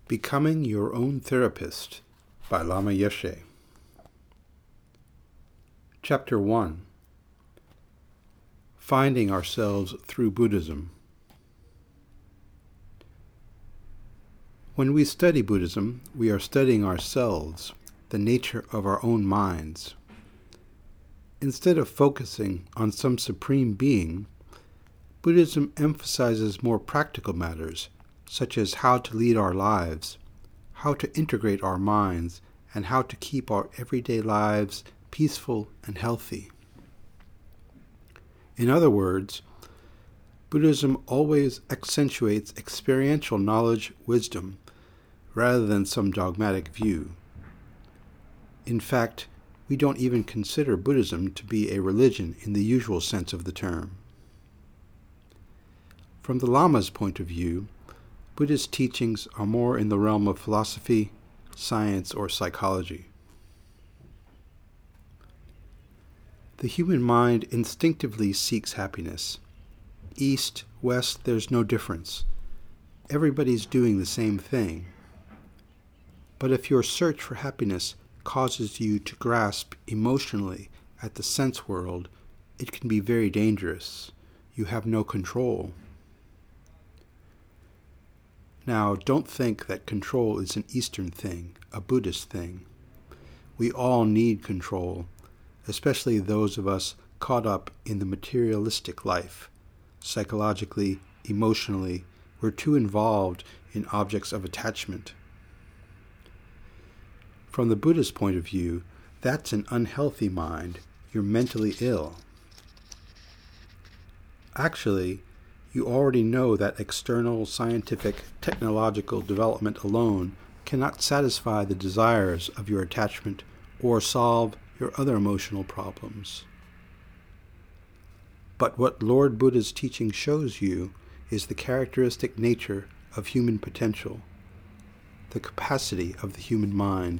Becoming Your Own Therapist by Lama Yeshe. Chapter 1. Finding Ourselves Through Buddhism. When we study Buddhism, we are studying ourselves, the nature of our own minds. Instead of focusing on some supreme being, Buddhism emphasizes more practical matters, such as how to lead our lives, how to integrate our minds, and how to keep our everyday lives peaceful and healthy. In other words, Buddhism always accentuates experiential knowledge, wisdom, rather than some dogmatic view. In fact, we don't even consider Buddhism to be a religion in the usual sense of the term. From the Lama's point of view, Buddhist teachings are more in the realm of philosophy, science, or psychology. The human mind instinctively seeks happiness. East, west, there's no difference. Everybody's doing the same thing. But if your search for happiness causes you to grasp emotionally at the sense world, it can be very dangerous. You have no control. Now, don't think that control is an Eastern thing, a Buddhist thing. We all need control, especially those of us caught up in the materialistic life. Psychologically, emotionally, we're too involved in objects of attachment. From the Buddhist point of view, that's an unhealthy mind. You're mentally ill. Actually, you already know that external scientific, technological development alone cannot satisfy the desires of your attachment or solve your other emotional problems. But what Lord Buddha's teaching shows you is the characteristic nature of human potential, the capacity of the human mind.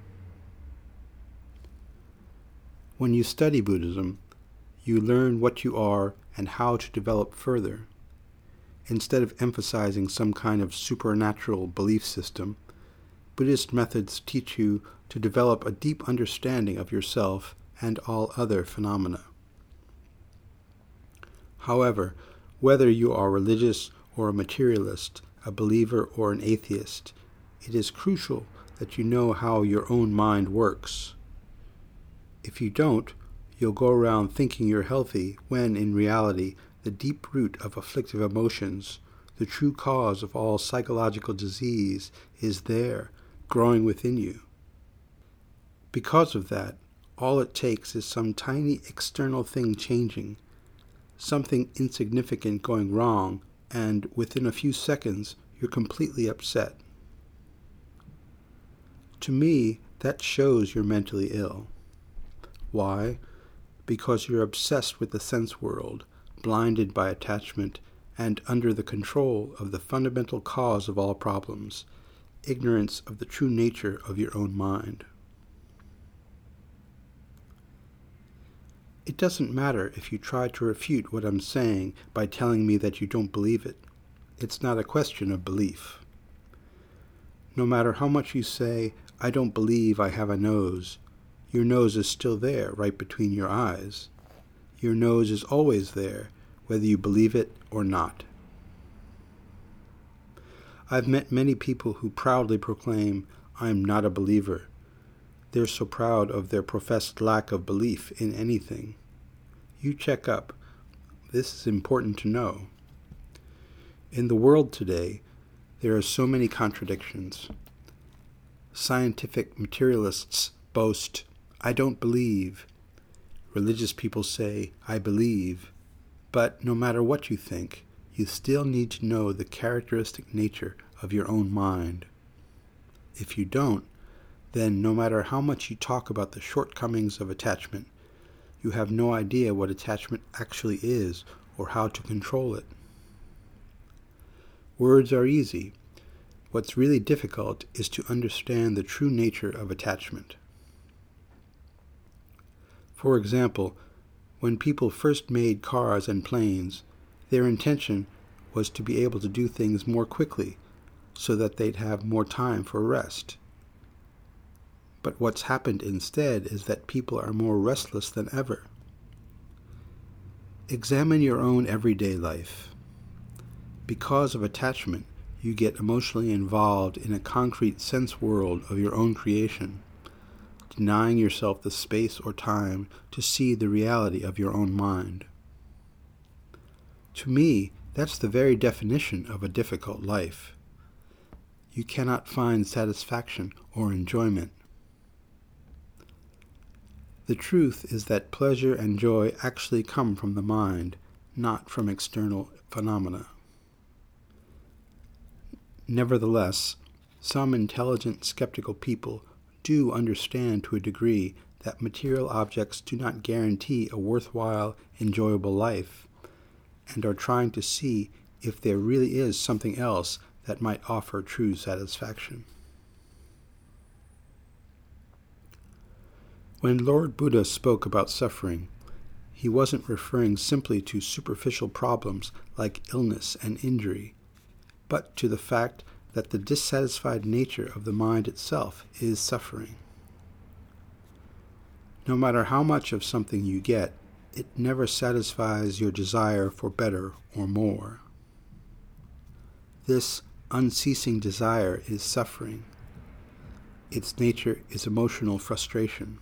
When you study Buddhism, you learn what you are and how to develop further. Instead of emphasizing some kind of supernatural belief system, Buddhist methods teach you to develop a deep understanding of yourself and all other phenomena. However, whether you are religious or a materialist, a believer or an atheist, it is crucial that you know how your own mind works. If you don't, you'll go around thinking you're healthy when, in reality, the deep root of afflictive emotions, the true cause of all psychological disease, is there, growing within you. Because of that, all it takes is some tiny external thing changing, something insignificant going wrong, and within a few seconds, you're completely upset. To me, that shows you're mentally ill. Why? Because you're obsessed with the sense world, blinded by attachment, and under the control of the fundamental cause of all problems, ignorance of the true nature of your own mind. It doesn't matter if you try to refute what I'm saying by telling me that you don't believe it. It's not a question of belief. No matter how much you say, "I don't believe I have a nose," your nose is still there, right between your eyes. Your nose is always there, whether you believe it or not. I've met many people who proudly proclaim, "I'm not a believer." They're so proud of their professed lack of belief in anything. You check up. This is important to know. In the world today, there are so many contradictions. Scientific materialists boast, "I don't believe." Religious people say, "I believe." But no matter what you think, you still need to know the characteristic nature of your own mind. If you don't, then no matter how much you talk about the shortcomings of attachment, you have no idea what attachment actually is or how to control it. Words are easy. What's really difficult is to understand the true nature of attachment. For example, when people first made cars and planes, their intention was to be able to do things more quickly, so that they'd have more time for rest. But what's happened instead is that people are more restless than ever. Examine your own everyday life. Because of attachment, you get emotionally involved in a concrete sense world of your own creation, denying yourself the space or time to see the reality of your own mind. To me, that's the very definition of a difficult life. You cannot find satisfaction or enjoyment. The truth is that pleasure and joy actually come from the mind, not from external phenomena. Nevertheless, some intelligent, skeptical people do understand to a degree that material objects do not guarantee a worthwhile, enjoyable life, and are trying to see if there really is something else that might offer true satisfaction. When Lord Buddha spoke about suffering, he wasn't referring simply to superficial problems like illness and injury, but to the fact that the dissatisfied nature of the mind itself is suffering. No matter how much of something you get, it never satisfies your desire for better or more. This unceasing desire is suffering. Its nature is emotional frustration.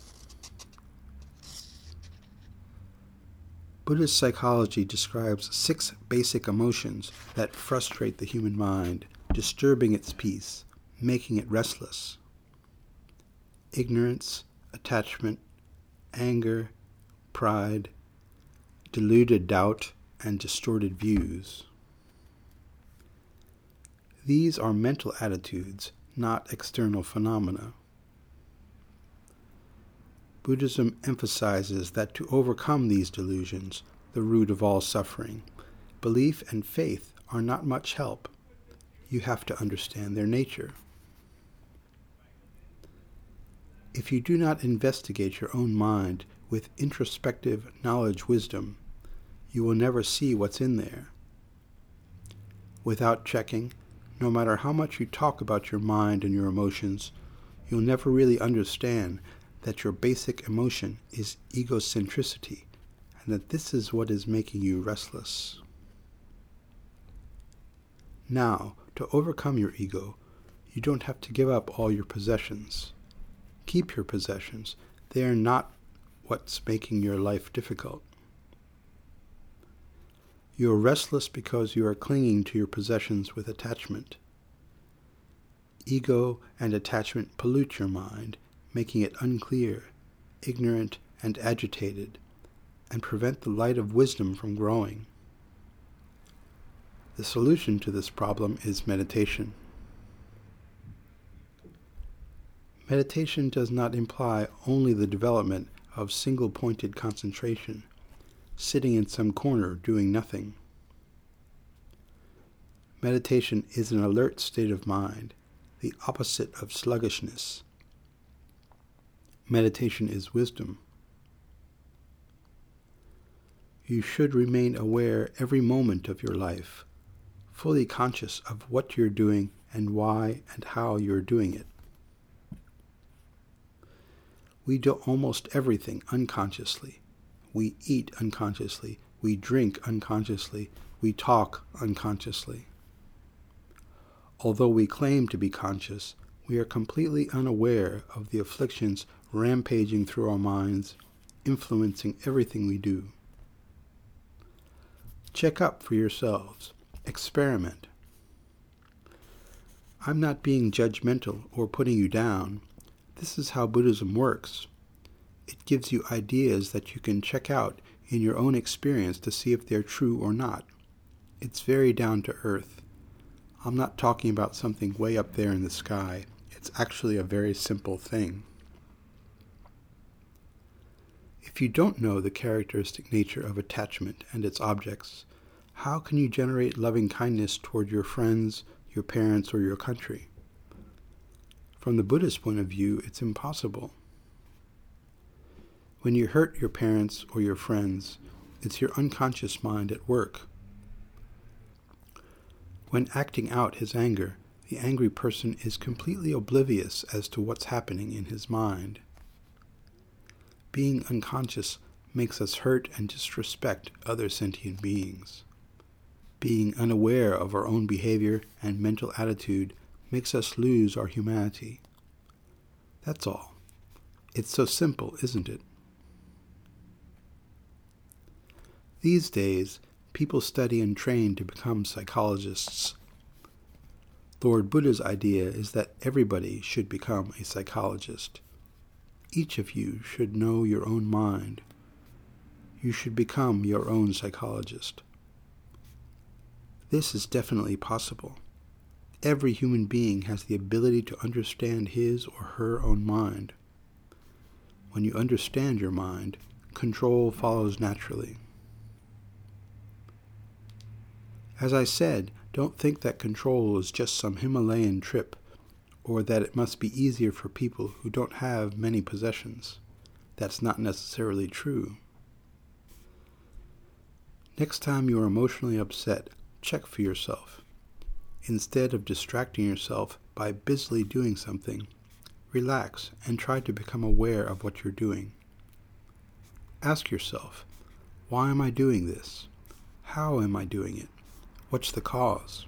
Buddhist psychology describes 6 basic emotions that frustrate the human mind, disturbing its peace, making it restless: ignorance, attachment, anger, pride, deluded doubt, and distorted views. These are mental attitudes, not external phenomena. Buddhism emphasizes that to overcome these delusions, the root of all suffering, belief and faith are not much help. You have to understand their nature. If you do not investigate your own mind with introspective knowledge wisdom, you will never see what's in there. Without checking, no matter how much you talk about your mind and your emotions, you'll never really understand that your basic emotion is egocentricity, and that this is what is making you restless. Now, to overcome your ego, you don't have to give up all your possessions. Keep your possessions. They are not what's making your life difficult. You are restless because you are clinging to your possessions with attachment. Ego and attachment pollute your mind, making it unclear, ignorant, and agitated, and prevent the light of wisdom from growing. The solution to this problem is meditation. Meditation does not imply only the development of single-pointed concentration, sitting in some corner doing nothing. Meditation is an alert state of mind, the opposite of sluggishness. Meditation is wisdom. You should remain aware every moment of your life, fully conscious of what you're doing and why and how you're doing it. We do almost everything unconsciously. We eat unconsciously. We drink unconsciously. We talk unconsciously. Although we claim to be conscious, we are completely unaware of the afflictions rampaging through our minds, influencing everything we do. Check up for yourselves. Experiment. I'm not being judgmental or putting you down. This is how Buddhism works. It gives you ideas that you can check out in your own experience to see if they're true or not. It's very down to earth. I'm not talking about something way up there in the sky. It's actually a very simple thing. If you don't know the characteristic nature of attachment and its objects, how can you generate loving kindness toward your friends, your parents, or your country? From the Buddhist point of view, it's impossible. When you hurt your parents or your friends, it's your unconscious mind at work. When acting out his anger, the angry person is completely oblivious as to what's happening in his mind. Being unconscious makes us hurt and disrespect other sentient beings. Being unaware of our own behavior and mental attitude makes us lose our humanity. That's all. It's so simple, isn't it? These days, people study and train to become psychologists. Lord Buddha's idea is that everybody should become a psychologist. Each of you should know your own mind. You should become your own psychologist. This is definitely possible. Every human being has the ability to understand his or her own mind. When you understand your mind, control follows naturally. As I said, don't think that control is just some Himalayan trip, or that it must be easier for people who don't have many possessions. That's not necessarily true. Next time you are emotionally upset, check for yourself. Instead of distracting yourself by busily doing something, relax and try to become aware of what you're doing. Ask yourself, why am I doing this? How am I doing it? What's the cause?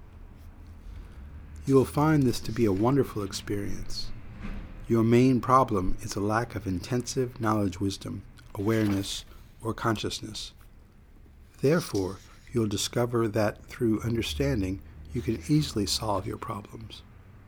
You will find this to be a wonderful experience. Your main problem is a lack of intensive knowledge, wisdom, awareness, or consciousness. Therefore, you'll discover that through understanding, you can easily solve your problems.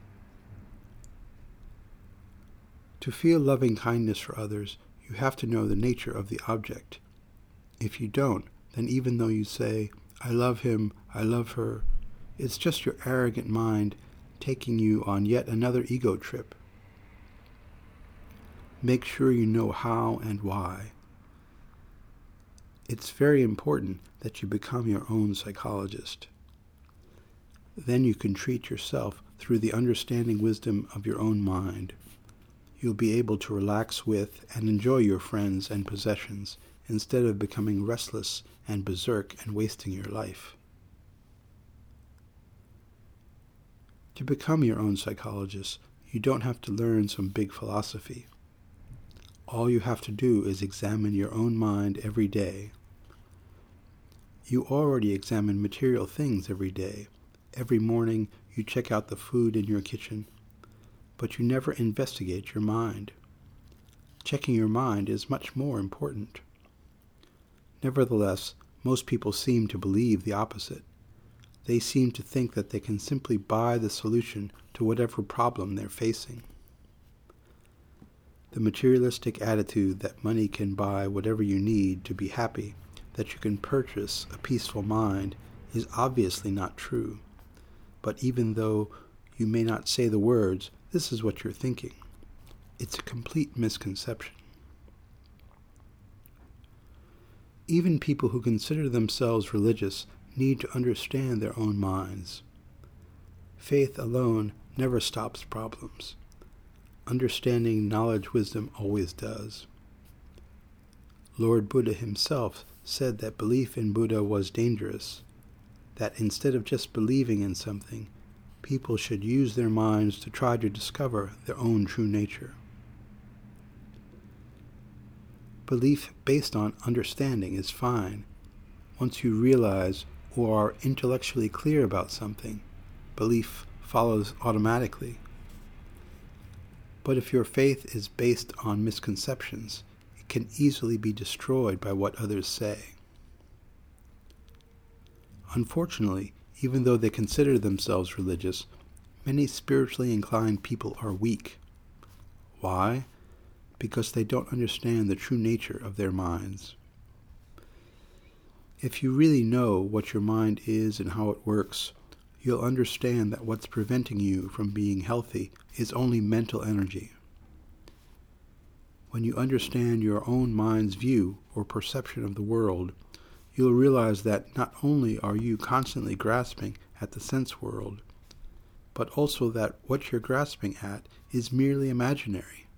To feel loving kindness for others, you have to know the nature of the object. If you don't, then even though you say, I love him, I love her, it's just your arrogant mind taking you on yet another ego trip. Make sure you know how and why. It's very important that you become your own psychologist. Then you can treat yourself through the understanding wisdom of your own mind. You'll be able to relax with and enjoy your friends and possessions instead of becoming restless and berserk and wasting your life. To become your own psychologist, you don't have to learn some big philosophy. All you have to do is examine your own mind every day. You already examine material things every day. Every morning you check out the food in your kitchen, but you never investigate your mind. Checking your mind is much more important. Nevertheless, most people seem to believe the opposite. They seem to think that they can simply buy the solution to whatever problem they're facing. The materialistic attitude that money can buy whatever you need to be happy, that you can purchase a peaceful mind, is obviously not true. But even though you may not say the words, this is what you're thinking. It's a complete misconception. Even people who consider themselves religious need to understand their own minds. Faith alone never stops problems. Understanding knowledge, wisdom always does. Lord Buddha himself said that belief in Buddha was dangerous, that instead of just believing in something, people should use their minds to try to discover their own true nature. Belief based on understanding is fine. Once you realize or are intellectually clear about something, belief follows automatically. But if your faith is based on misconceptions, it can easily be destroyed by what others say. Unfortunately, even though they consider themselves religious, many spiritually inclined people are weak. Why? Because they don't understand the true nature of their minds. If you really know what your mind is and how it works, you'll understand that what's preventing you from being healthy is only mental energy. When you understand your own mind's view or perception of the world, you'll realize that not only are you constantly grasping at the sense world, but also that what you're grasping at is merely imaginary.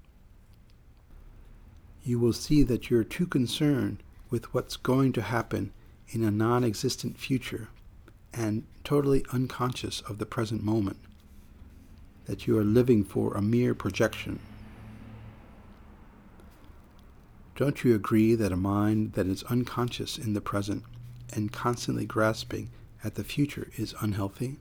You will see that you're too concerned with what's going to happen in a non-existent future and totally unconscious of the present moment, that you are living for a mere projection. Don't you agree that a mind that is unconscious in the present and constantly grasping at the future is unhealthy?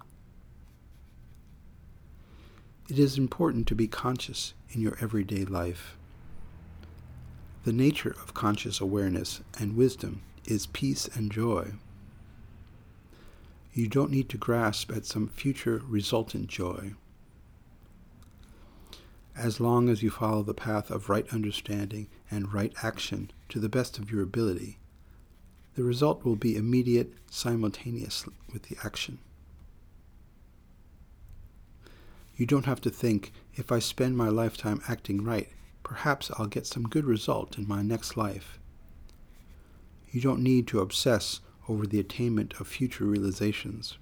It is important to be conscious in your everyday life. The nature of conscious awareness and wisdom is peace and joy. You don't need to grasp at some future resultant joy. As long as you follow the path of right understanding and right action to the best of your ability, the result will be immediate, simultaneous with the action. You don't have to think, if I spend my lifetime acting right, perhaps I'll get some good result in my next life. You don't need to obsess over the attainment of future realizations.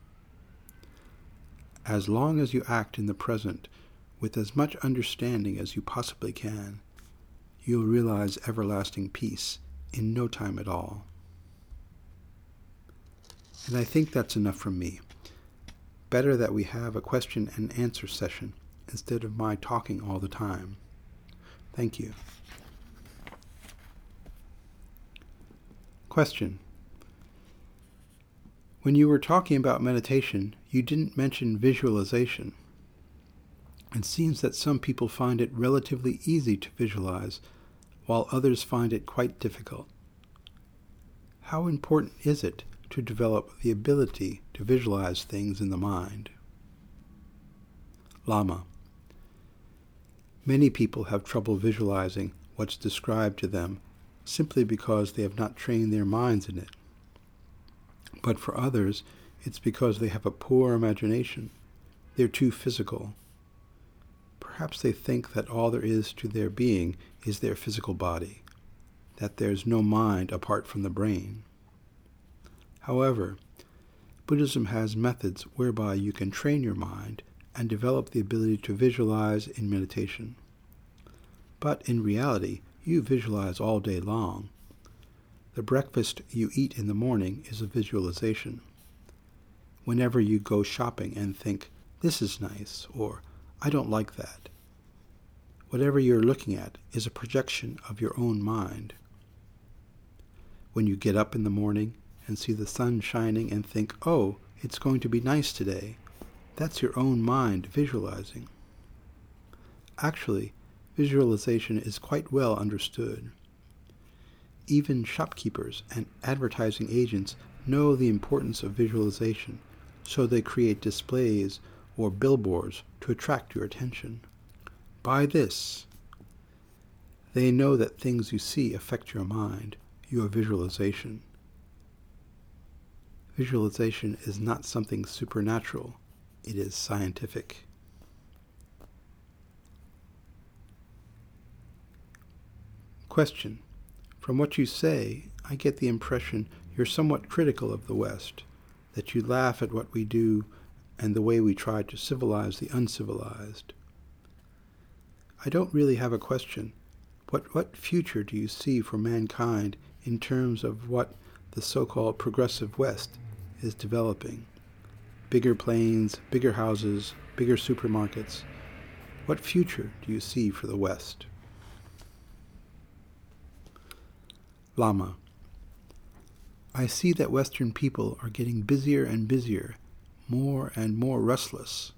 As long as you act in the present with as much understanding as you possibly can, you'll realize everlasting peace in no time at all. And I think that's enough from me. Better that we have a question and answer session instead of my talking all the time. Thank you. Question. When you were talking about meditation, you didn't mention visualization. It seems that some people find it relatively easy to visualize, while others find it quite difficult. How important is it to develop the ability to visualize things in the mind? Lama. Many people have trouble visualizing what's described to them simply because they have not trained their minds in it. But for others, it's because they have a poor imagination. They're too physical. Perhaps they think that all there is to their being is their physical body, that there's no mind apart from the brain. However, Buddhism has methods whereby you can train your mind and develop the ability to visualize in meditation. But in reality, you visualize all day long. The breakfast you eat in the morning is a visualization. Whenever you go shopping and think, this is nice, or I don't like that, whatever you're looking at is a projection of your own mind. When you get up in the morning and see the sun shining and think, oh, it's going to be nice today, that's your own mind visualizing. Actually, visualization is quite well understood. Even shopkeepers and advertising agents know the importance of visualization, so they create displays or billboards to attract your attention. Buy this. They know that things you see affect your mind, your visualization. Visualization is not something supernatural. It is scientific. Question. From what you say, I get the impression you're somewhat critical of the West, that you laugh at what we do and the way we try to civilize the uncivilized. I don't really have a question. What future do you see for mankind in terms of what the so-called progressive West is developing? Bigger planes, bigger houses, bigger supermarkets. What future do you see for the West? Lama. I see that Western people are getting busier and busier, more and more restless.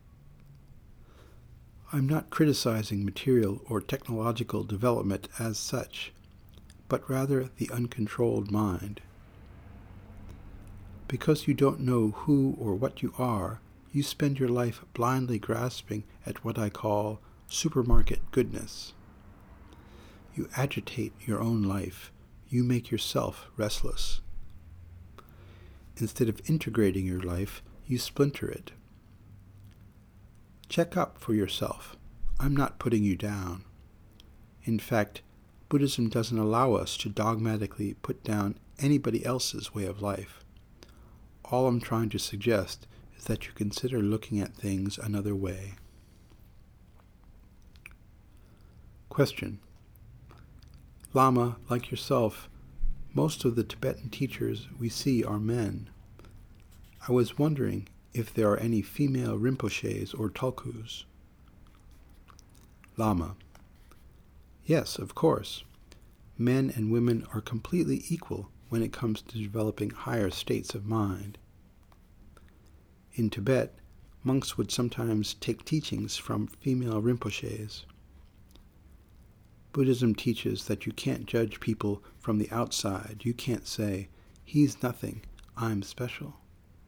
I'm not criticizing material or technological development as such, but rather the uncontrolled mind. Because you don't know who or what you are, you spend your life blindly grasping at what I call supermarket goodness. You agitate your own life. You make yourself restless. Instead of integrating your life, you splinter it. Check up for yourself. I'm not putting you down. In fact, Buddhism doesn't allow us to dogmatically put down anybody else's way of life. All I'm trying to suggest is that you consider looking at things another way. Question. Lama, like yourself, most of the Tibetan teachers we see are men. I was wondering if there are any female Rinpoches or Tulkus. Lama: Yes, of course. Men and women are completely equal when it comes to developing higher states of mind. In Tibet, monks would sometimes take teachings from female Rinpoches. Buddhism teaches that you can't judge people from the outside. You can't say, "He's nothing, I'm special."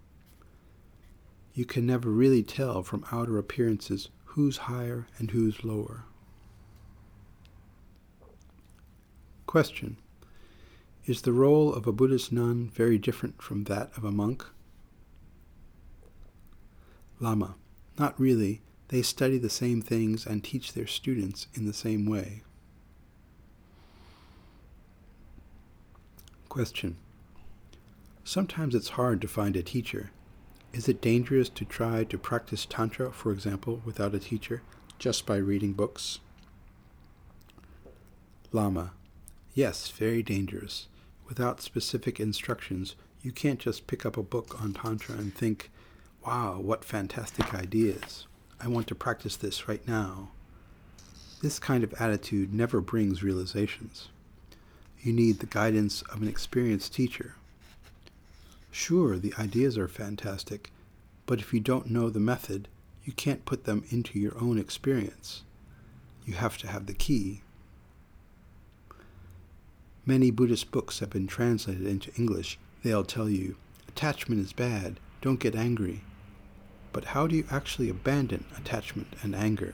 You can never really tell from outer appearances who's higher and who's lower. Question: Is the role of a Buddhist nun very different from that of a monk? Lama: Not really. They study the same things and teach their students in the same way. Question: Sometimes it's hard to find a teacher. Is it dangerous to try to practice Tantra, for example, without a teacher, just by reading books? Lama: Yes, very dangerous. Without specific instructions, you can't just pick up a book on Tantra and think, "Wow, what fantastic ideas. I want to practice this right now." This kind of attitude never brings realizations. You need the guidance of an experienced teacher. Sure, the ideas are fantastic, but if you don't know the method, you can't put them into your own experience. You have to have the key. Many Buddhist books have been translated into English. They'll tell you, attachment is bad, don't get angry. But how do you actually abandon attachment and anger?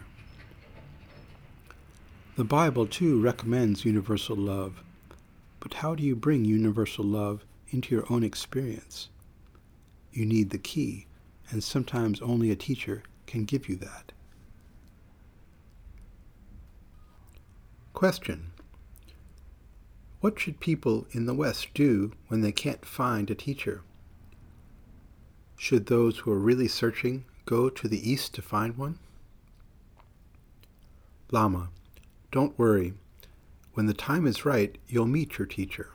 The Bible, too, recommends universal love. But how do you bring universal love into your own experience? You need the key, and sometimes only a teacher can give you that. Question: What should people in the West do when they can't find a teacher? Should those who are really searching go to the East to find one? Lama: Don't worry. When the time is right, you'll meet your teacher.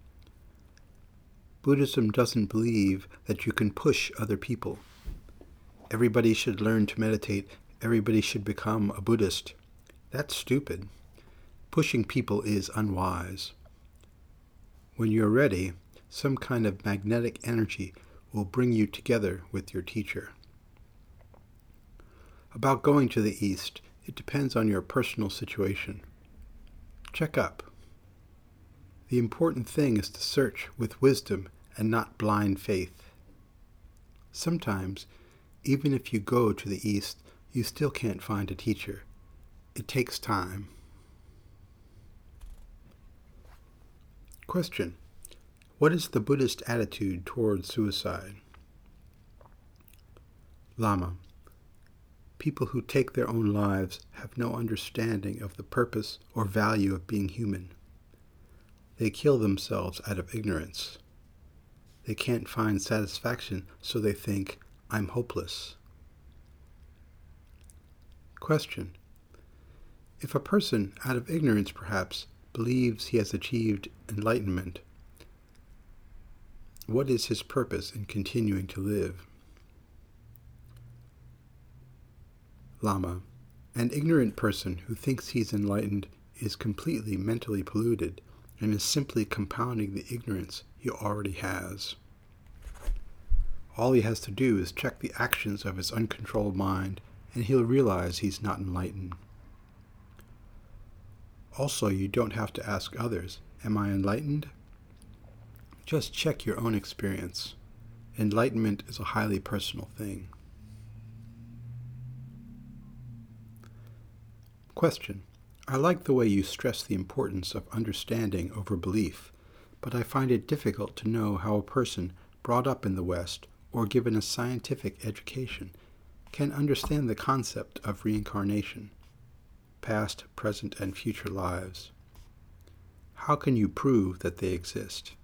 Buddhism doesn't believe that you can push other people. Everybody should learn to meditate. Everybody should become a Buddhist. That's stupid. Pushing people is unwise. When you're ready, some kind of magnetic energy will bring you together with your teacher. About going to the East, it depends on your personal situation. Check up. The important thing is to search with wisdom and not blind faith. Sometimes, even if you go to the East, you still can't find a teacher. It takes time. Question: What is the Buddhist attitude toward suicide? Lama: People who take their own lives have no understanding of the purpose or value of being human. They kill themselves out of ignorance. They can't find satisfaction, so they think, "I'm hopeless." Question: If a person, out of ignorance perhaps, believes he has achieved enlightenment, what is his purpose in continuing to live? Lama: An ignorant person who thinks he's enlightened is completely mentally polluted and is simply compounding the ignorance he already has. All he has to do is check the actions of his uncontrolled mind, and he'll realize he's not enlightened. Also, you don't have to ask others, "Am I enlightened?" Just check your own experience. Enlightenment is a highly personal thing. Question: I like the way you stress the importance of understanding over belief, but I find it difficult to know how a person brought up in the West or given a scientific education can understand the concept of reincarnation, past, present, and future lives. How can you prove that they exist?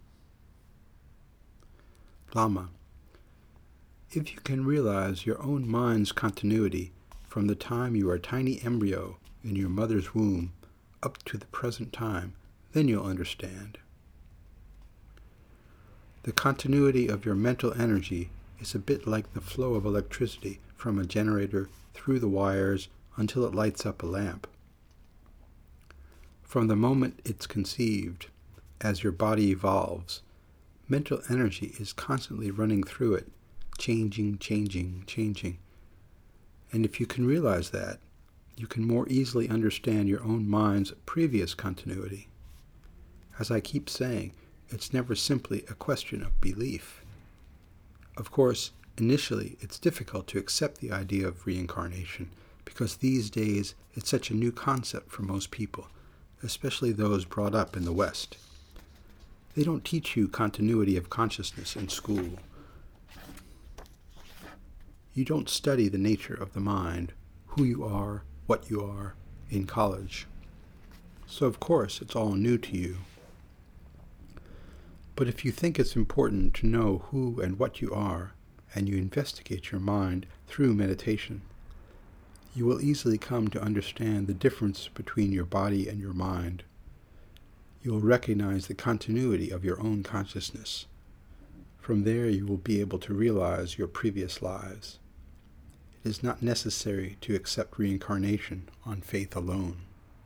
Lama: If you can realize your own mind's continuity from the time you are a tiny embryo in your mother's womb up to the present time, then you'll understand. The continuity of your mental energy is a bit like the flow of electricity from a generator through the wires until it lights up a lamp. From the moment it's conceived, as your body evolves, mental energy is constantly running through it, changing. And if you can realize that, you can more easily understand your own mind's previous continuity. As I keep saying, it's never simply a question of belief. Of course, initially it's difficult to accept the idea of reincarnation because these days it's such a new concept for most people, especially those brought up in the West. They don't teach you continuity of consciousness in school. You don't study the nature of the mind, who you are, what you are, in college. So of course it's all new to you. But if you think it's important to know who and what you are, and you investigate your mind through meditation, you will easily come to understand the difference between your body and your mind. You will recognize the continuity of your own consciousness. From there you will be able to realize your previous lives. It is not necessary to accept reincarnation on faith alone.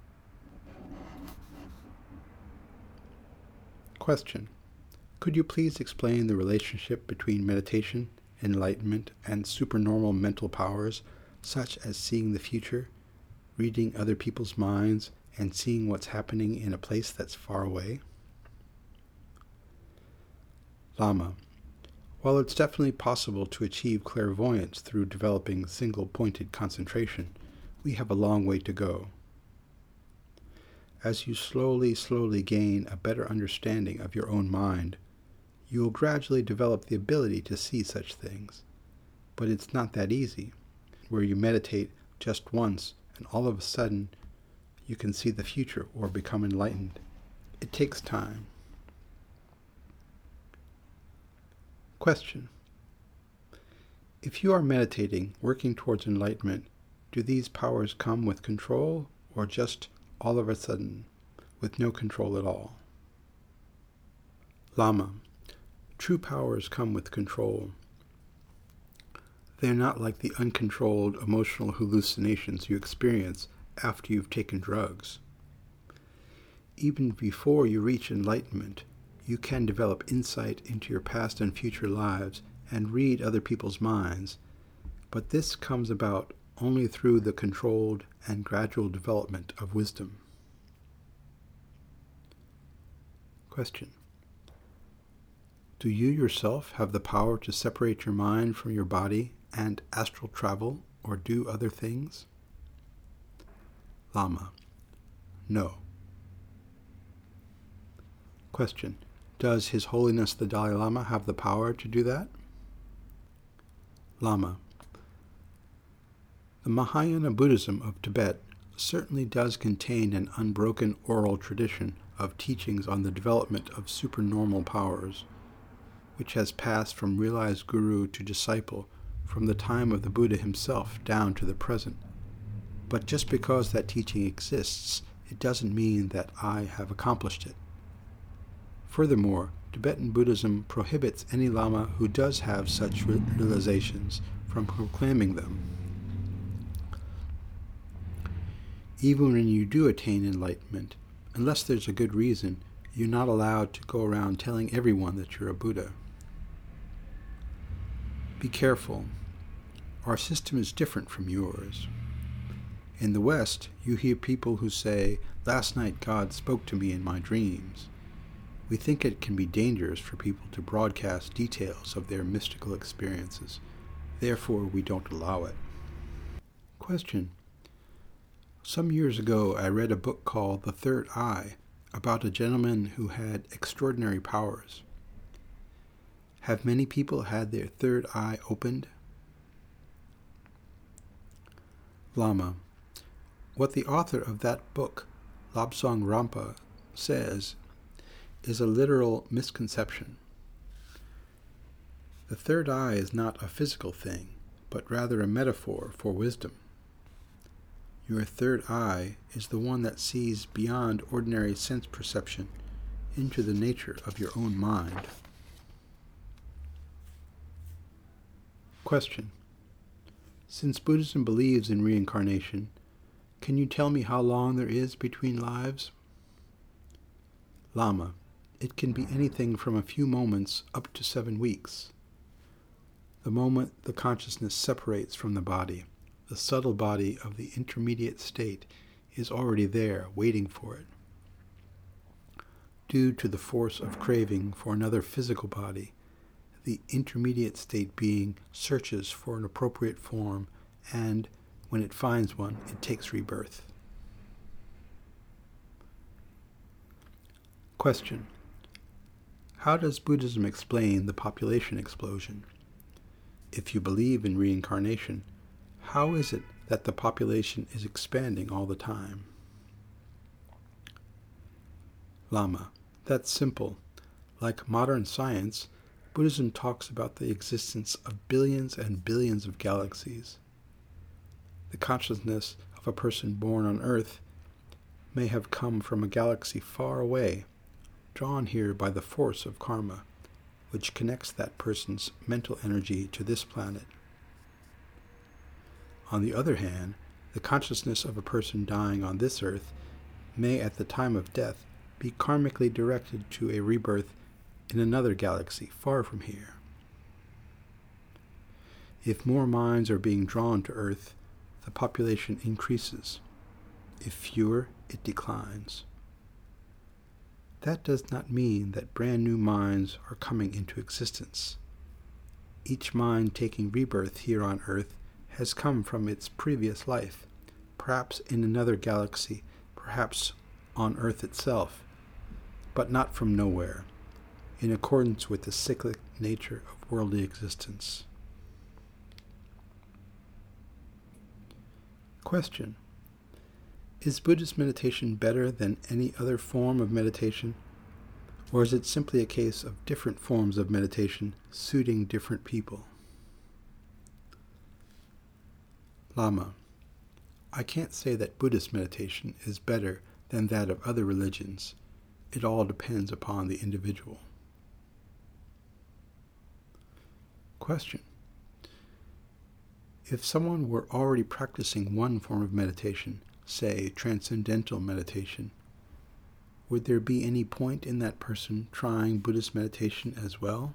Question: could you please explain the relationship between meditation, enlightenment, and supernormal mental powers, such as seeing the future, reading other people's minds, and seeing what's happening in a place that's far away? Lama: while it's definitely possible to achieve clairvoyance through developing single-pointed concentration, we have a long way to go. As you slowly gain a better understanding of your own mind, you will gradually develop the ability to see such things. But it's not that easy, where you meditate just once and all of a sudden you can see the future or become enlightened. It takes time. Question: if you are meditating, working towards enlightenment, do these powers come with control or just all of a sudden, with no control at all? Lama: true powers come with control. They are not like the uncontrolled emotional hallucinations you experience after you've taken drugs. Even before you reach enlightenment, you can develop insight into your past and future lives and read other people's minds, but this comes about only through the controlled and gradual development of wisdom. Question: do you yourself have the power to separate your mind from your body and astral travel or do other things? Lama: no. Question: does His Holiness the Dalai Lama have the power to do that? Lama: the Mahayana Buddhism of Tibet certainly does contain an unbroken oral tradition of teachings on the development of supernormal powers, which has passed from realized guru to disciple from the time of the Buddha himself down to the present. But just because that teaching exists, it doesn't mean that I have accomplished it. Furthermore, Tibetan Buddhism prohibits any Lama who does have such realizations from proclaiming them. Even when you do attain enlightenment, unless there's a good reason, you're not allowed to go around telling everyone that you're a Buddha. Be careful. Our system is different from yours. In the West, you hear people who say, "Last night God spoke to me in my dreams." We think it can be dangerous for people to broadcast details of their mystical experiences. Therefore, we don't allow it. Question: some years ago, I read a book called The Third Eye about a gentleman who had extraordinary powers. Have many people had their third eye opened? Lama: what the author of that book, Lobsang Rampa, says is a literal misconception. The third eye is not a physical thing, but rather a metaphor for wisdom. Your third eye is the one that sees beyond ordinary sense perception into the nature of your own mind. Question. Since Buddhism believes in reincarnation, can you tell me how long there is between lives? Lama. It can be anything from a few moments up to 7 weeks. The moment the consciousness separates from the body, the subtle body of the intermediate state is already there, waiting for it. Due to the force of craving for another physical body, the intermediate state being searches for an appropriate form, and when it finds one, it takes rebirth. Question. How does Buddhism explain the population explosion? If you believe in reincarnation, how is it that the population is expanding all the time? Lama. That's simple. Like modern science, Buddhism talks about the existence of billions and billions of galaxies. The consciousness of a person born on Earth may have come from a galaxy far away, drawn here by the force of karma, which connects that person's mental energy to this planet. On the other hand, the consciousness of a person dying on this earth may at the time of death be karmically directed to a rebirth in another galaxy far from here. If more minds are being drawn to Earth, the population increases. If fewer, it declines. That does not mean that brand new minds are coming into existence. Each mind taking rebirth here on Earth has come from its previous life, perhaps in another galaxy, perhaps on Earth itself, but not from nowhere, in accordance with the cyclic nature of worldly existence. Question. Is Buddhist meditation better than any other form of meditation, or is it simply a case of different forms of meditation suiting different people? Lama. I can't say that Buddhist meditation is better than that of other religions. It all depends upon the individual. Question. If someone were already practicing one form of meditation, say transcendental meditation, would there be any point in that person trying Buddhist meditation as well?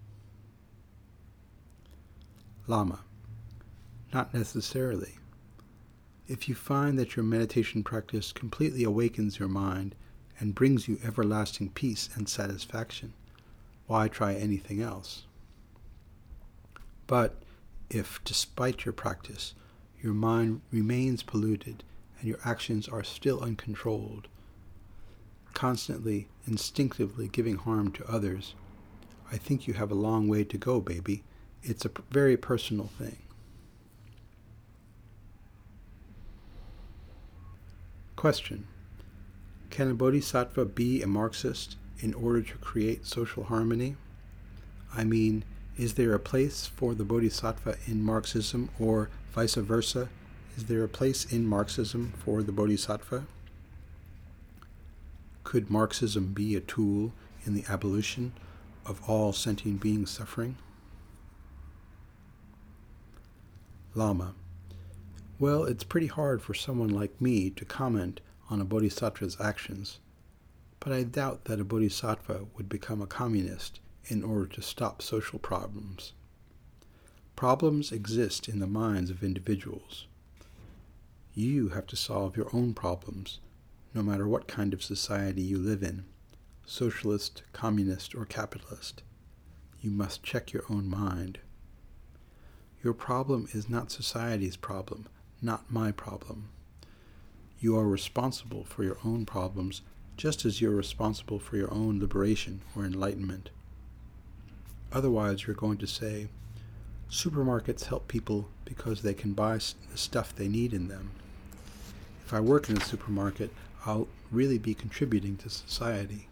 Lama. Not necessarily. If you find that your meditation practice completely awakens your mind and brings you everlasting peace and satisfaction, why try anything else? But if, despite your practice, your mind remains polluted and your actions are still uncontrolled, constantly, instinctively giving harm to others, I think you have a long way to go, baby. It's a very personal thing. Question. Can a bodhisattva be a Marxist in order to create social harmony? I mean, is there a place for the bodhisattva in Marxism, or vice versa? Is there a place in Marxism for the bodhisattva? Could Marxism be a tool in the abolition of all sentient beings suffering? Lama. Well, it's pretty hard for someone like me to comment on a bodhisattva's actions, but I doubt that a bodhisattva would become a communist in order to stop social problems. Problems exist in the minds of individuals. You have to solve your own problems, no matter what kind of society you live in, socialist, communist, or capitalist. You must check your own mind. Your problem is not society's problem, not my problem. You are responsible for your own problems, just as you're responsible for your own liberation or enlightenment. Otherwise, you're going to say, supermarkets help people because they can buy the stuff they need in them. If I work in a supermarket, I'll really be contributing to society.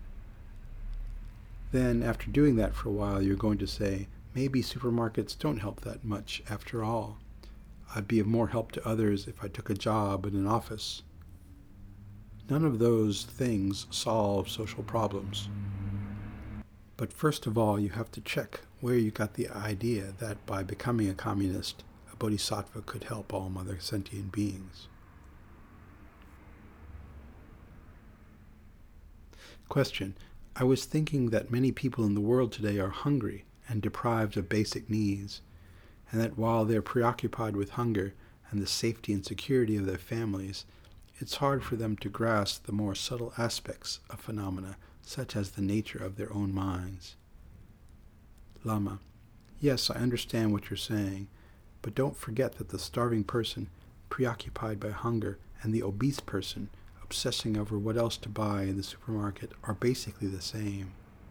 Then, after doing that for a while, you're going to say, maybe supermarkets don't help that much after all. I'd be of more help to others if I took a job in an office. None of those things solve social problems. But first of all, you have to check where you got the idea that by becoming a communist, a bodhisattva could help all other sentient beings. Question. I was thinking that many people in the world today are hungry and deprived of basic needs, and that while they're preoccupied with hunger and the safety and security of their families, it's hard for them to grasp the more subtle aspects of phenomena, such as the nature of their own minds. Lama. Yes, I understand what you're saying, but don't forget that the starving person, preoccupied by hunger, and the obese person, obsessing over what else to buy in the supermarket, are basically the same.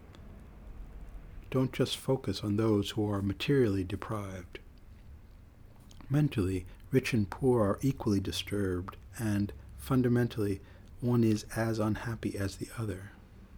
Don't just focus on those who are materially deprived. Mentally, rich and poor are equally disturbed, and, fundamentally, one is as unhappy as the other.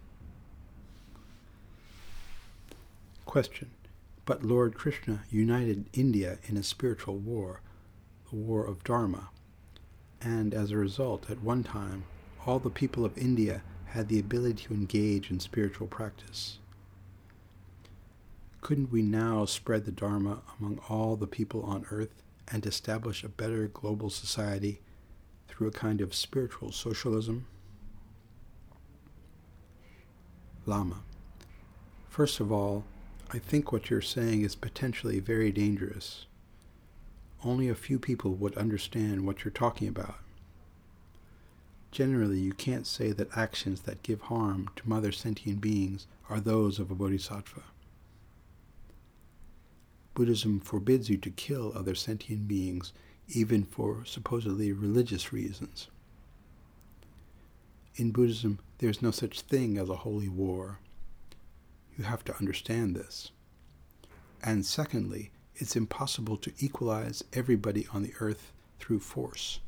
Question. But Lord Krishna united India in a spiritual war, the war of Dharma, and as a result, at one time, all the people of India had the ability to engage in spiritual practice. Couldn't we now spread the Dharma among all the people on earth and establish a better global society through a kind of spiritual socialism? Lama. First of all, I think what you're saying is potentially very dangerous. Only a few people would understand what you're talking about. Generally, you can't say that actions that give harm to other sentient beings are those of a bodhisattva. Buddhism forbids you to kill other sentient beings, even for supposedly religious reasons. In Buddhism, there's no such thing as a holy war. You have to understand this. And secondly, it's impossible to equalize everybody on the earth through force.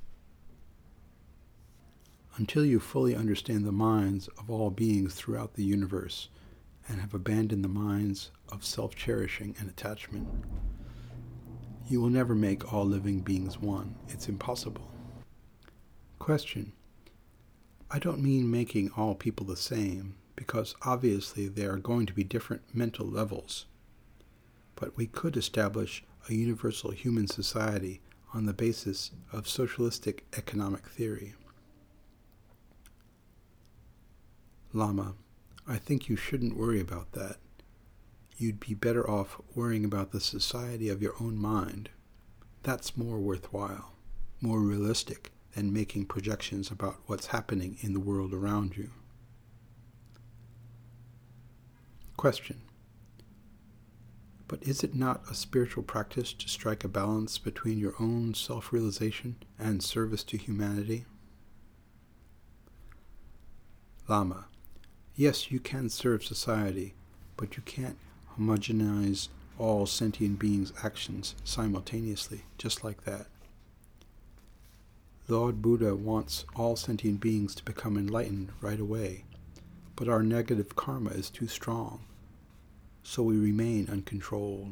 Until you fully understand the minds of all beings throughout the universe and have abandoned the minds of self-cherishing and attachment, you will never make all living beings one. It's impossible. Question. I don't mean making all people the same, because obviously there are going to be different mental levels. But we could establish a universal human society on the basis of socialistic economic theory. Lama, I think you shouldn't worry about that. You'd be better off worrying about the society of your own mind. That's more worthwhile, more realistic than making projections about what's happening in the world around you. Question. But is it not a spiritual practice to strike a balance between your own self-realization and service to humanity? Lama. Yes, you can serve society, but you can't homogenize all sentient beings' actions simultaneously, just like that. Lord Buddha wants all sentient beings to become enlightened right away, but our negative karma is too strong, so we remain uncontrolled.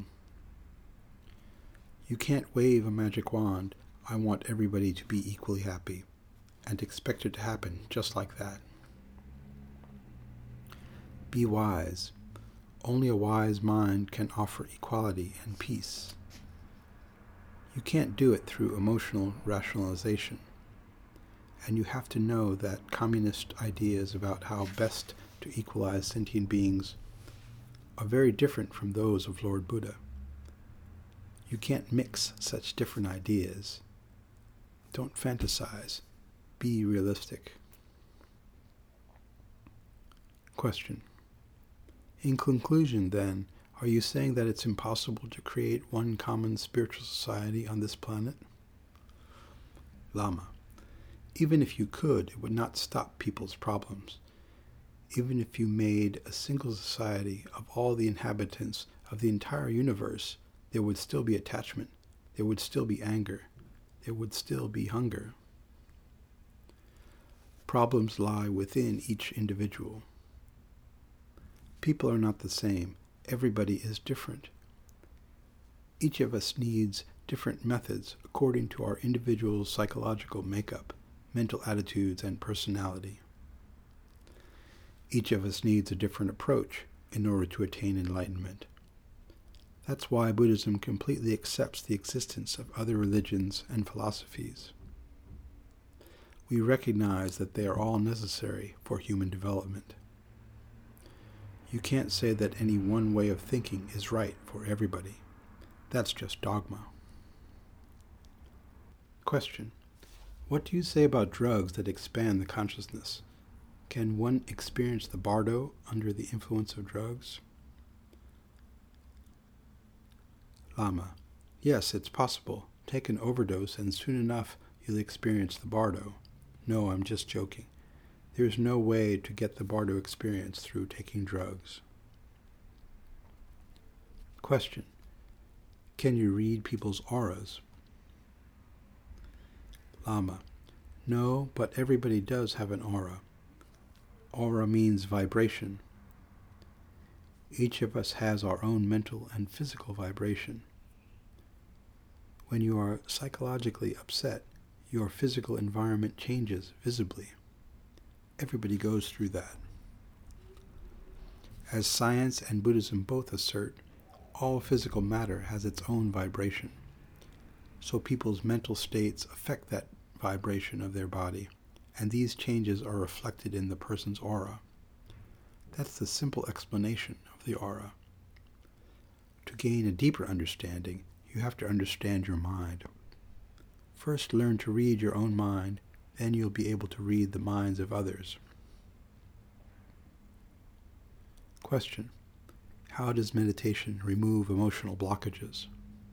You can't wave a magic wand, I want everybody to be equally happy, and expect it to happen just like that. Be wise. Only a wise mind can offer equality and peace. You can't do it through emotional rationalization. And you have to know that communist ideas about how best to equalize sentient beings are very different from those of Lord Buddha. You can't mix such different ideas. Don't fantasize. Be realistic. Question. In conclusion, then, are you saying that it's impossible to create one common spiritual society on this planet? Lama. Even if you could, it would not stop people's problems. Even if you made a single society of all the inhabitants of the entire universe, there would still be attachment, there would still be anger, there would still be hunger. Problems lie within each individual. People are not the same. Everybody is different. Each of us needs different methods according to our individual psychological makeup, mental attitudes, and personality. Each of us needs a different approach in order to attain enlightenment. That's why Buddhism completely accepts the existence of other religions and philosophies. We recognize that they are all necessary for human development. You can't say that any one way of thinking is right for everybody. That's just dogma. Question: what do you say about drugs that expand the consciousness? Can one experience the bardo under the influence of drugs? Lama: yes, it's possible. Take an overdose and soon enough you'll experience the bardo. No, I'm just joking. There's no way to get the bardo experience through taking drugs. Question: can you read people's auras? Lama: no, but everybody does have an aura. Aura means vibration. Each of us has our own mental and physical vibration. When you are psychologically upset, your physical environment changes visibly. Everybody goes through that. As science and Buddhism both assert, all physical matter has its own vibration. So people's mental states affect that vibration of their body, and these changes are reflected in the person's aura. That's the simple explanation of the aura. To gain a deeper understanding, you have to understand your mind. First learn to read your own mind, then you'll be able to read the minds of others. Question: how does meditation remove emotional blockages?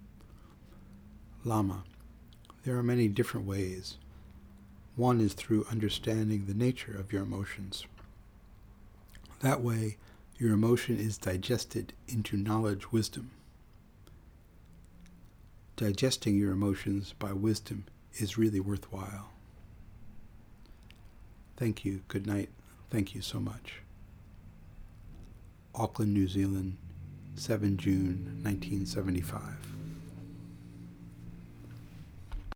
Lama: there are many different ways. One is through understanding the nature of your emotions. That way, your emotion is digested into knowledge, wisdom. Digesting your emotions by wisdom is really worthwhile. Thank you. Good night. Thank you so much. Auckland, New Zealand, 7 June 1975.